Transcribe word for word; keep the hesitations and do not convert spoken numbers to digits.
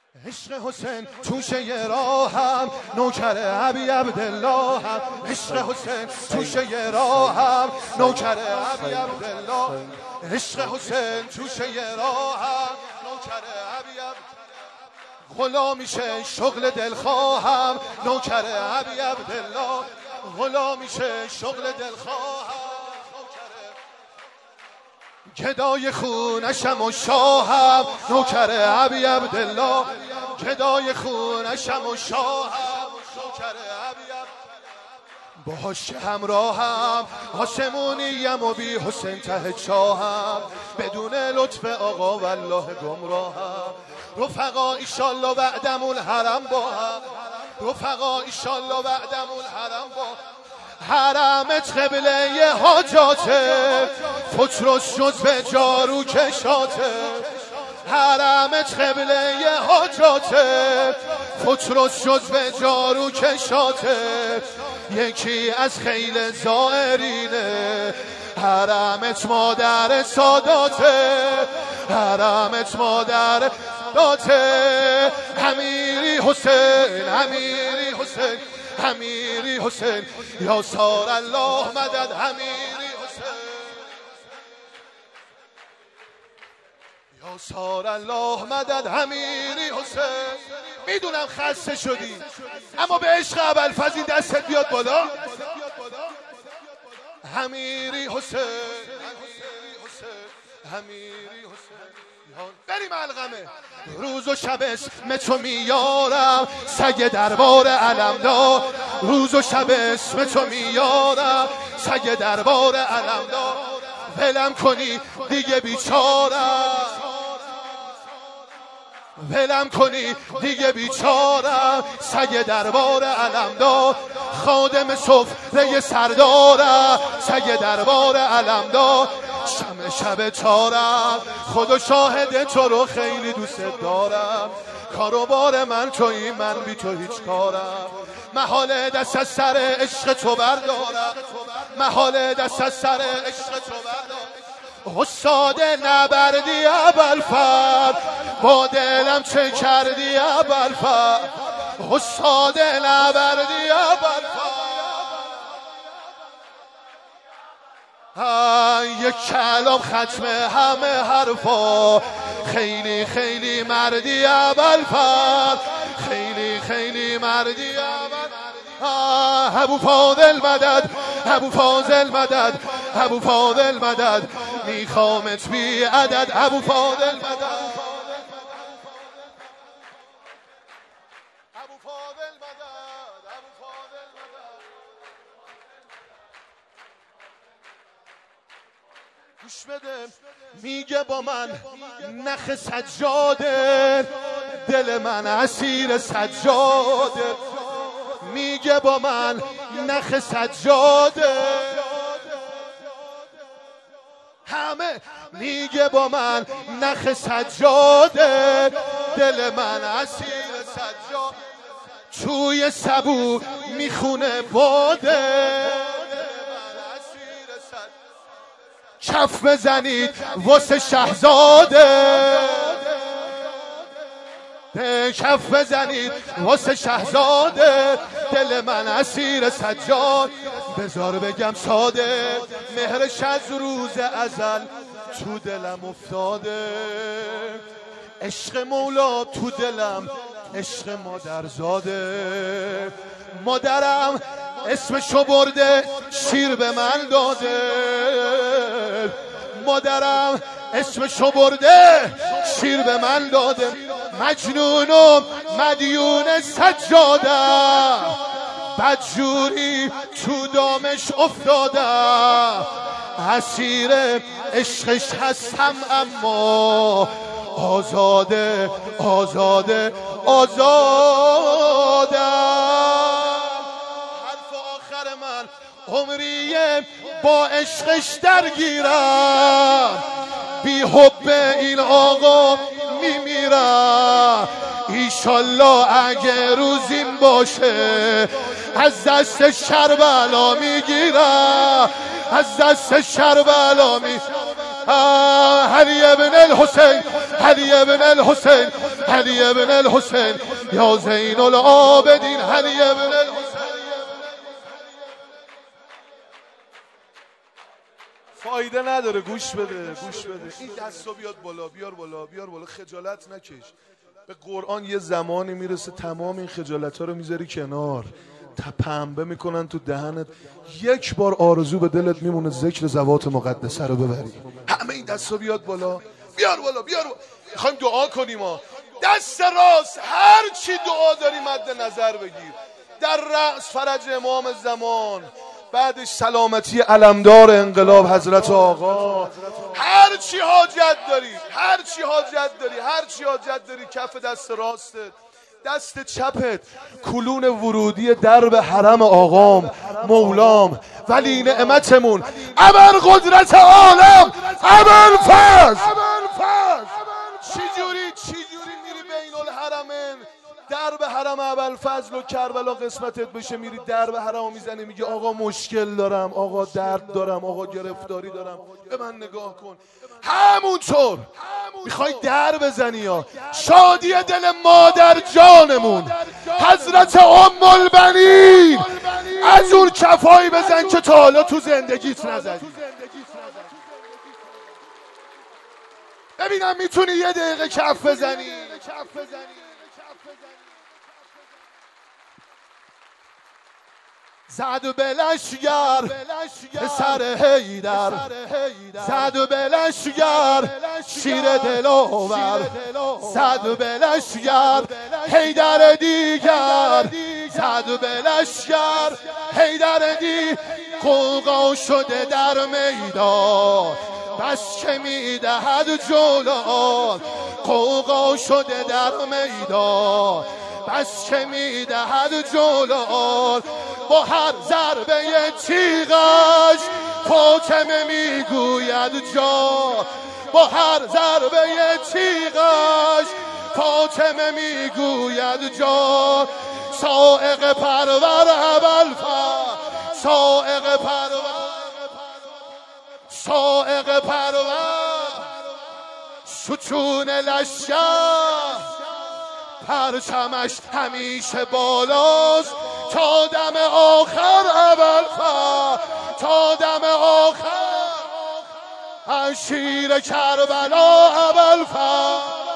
عشق حسین توشه راهم، نوکر ابی عبدالله هم. عشق حسین توشه راهم، نوکر ابی عبدالله. عشق حسین توشه راهم، نوکر ابی عبدالله. غلامیشه شغل دلخواهم، نوکر ابی عبدالله. غلامیشه شغل دلخواهم، گدای خونشم و شاهم، نوکر ابی عبدالله. گدای خونشم و شاهم، نوکر ابی عبدالله. باهاش همراهم، آسمونیم و بی حسین ته چاهم. بدون لطف آقا والله گمراهم. رفقا ایشالله بعدمون حرم با هم، رفقا ایشالله بعدمون حرم با هم. حرمت قبله حاجاته، فترس جز به جارو کشاته. حرمت قبله حاجاته، فترس جز به جارو کشاته. یکی از خیل زائرینه، حرمت مادر ساداته. حرمت مادر داته. امیری حسین، امیری حسین، امیری حسین، یا سار الله مدد. امیری حسین، یا سار الله مدد. امیری حسین. میدونم خسته شدی، اما به عشق ابوالفضل دستت بیاد بالا. امیری حسین، امیری حسین، امیری حسین. بریم علقمه. روز و شب اسم تو میارم، سگ دربار علمدار. روز و شب اسم تو میارم، سگ دربار علمدار. ولم کنی دیگه بیچارم، ولم کنی دیگه بیچارم. سگ دربار علمدار، خادم سفره سردارم. سگ دربار علمدار، شم شب تارم. خدا شاهد تو رو خیلی دوست دارم. کاروبار من تویی، من بی تو هیچ کارم. محال دست از سر عشق تو بردارم، محال دست از سر عشق تو بردارم. استاد نبردی ابوالفضل، با دلم چه کردی ابوالفضل. استاد نبردی ابوالفضل. یک کلام ختم همه حرفا. خیلی خیلی مردی ابوالفضل، خیلی خیلی مردی ابوالفضل. ابو فاضل مدد، ابو فاضل مدد، ابو فاضل مدد. میخوامت بی عدد. ابو فاضل مدد، ابو فاضل مدد، ابو فاضل مدد. گوش بده، میگه با من نخ سجاده، دل من اسیر سجاده. میگه با من نخ سجاده، همه میگه با من نخ سجاده. دل من اسیر سجاده، توی سبو میخونه باده. کف بزنید واسه شهزاده، کف بزنید واسه شهزاده. دل من اسیر سجاد، بذار بگم ساده. مهرش از روز ازل تو دلم افتاده. عشق مولا تو دلم، عشق مادرزاده. مادرم اسمشو برده، شیر به من داده. مادرم اسمشو برده، شیر به من داده. مجنون و مدیون سجادم، بدجوری تو دامش افتادم. اسیر عشقش هستم اما آزاده، آزاده، آزاده. حرف آخر من عمریه، با عشقش درگیرم. بی حب این آقا میمیرم. ایشالله اگه روزیم باشه، از دست شربلا میگیرم، از دست شربلا می علی ابن الحسین علی ابن الحسین علی ابن الحسین یا زین العابدین علی ابن الحسین. فایده نداره، گوش بده گوش بده. این دستو بیاد بالا، بیار بالا بیار بالا، خجالت نکش. به قرآن یه زمانی میرسه تمام این خجالت ها رو میذاری کنار، پنبه میکنن تو دهنت، یک بار آرزو به دلت میمونه ذکر زوات مقدسه رو ببری. همه این دستو بیاد بالا، بیار بالا بیار بالا. میخوایم دعا کنیم ها. دست راست هر چی دعا داری مد نظر بگیر. در رأس فرج امام زمان، بعدش سلامتی علمدار انقلاب حضرت آقا. هر چی حاجت داری، هر چی حاجت داری، هر چی حاجت داری کف دست راستت. دست چپت کلون ورودی درب حرم آقام مولام ولی نعمتمون ابر قدرت عالم ابوالفضل. چی جوری چی جوری میری بین الحرمین، درب حرم ابوالفضل و کربلا قسمتت بشه، میری درب حرم میزنی میگه آقا مشکل دارم، آقا درد دارم، آقا گرفتاری دارم، به من نگاه کن. همونطور میخوای در بزنی یا شادی دل مادر جانمون حضرت ام البنین، از اون کفایی بزن که تا حالا تو زندگیت نزدی. ببینم میتونی یه دقیقه کف بزنی. زد به لشگر پسر حیدر، زد به لشگر شیر دلاور، زد به لشگر حیدر دیگر، زد به لشگر حیدر دی. قوقا شده در میدان بس که میدهد جولان، قوقا شده در میدان بس که میدهد جولان. با هر ضربه تیغش فاطمه میگوید جا، با هر ضربه تیغش فاطمه میگوید جا. سائق پرور ابوالفضل، سائق پرور، سائق پرور ستون لشگر، پرچمش همیشه بالاست تا دم آخر ابوالفضل، تا دم آخر از شیر کربلا ابوالفضل.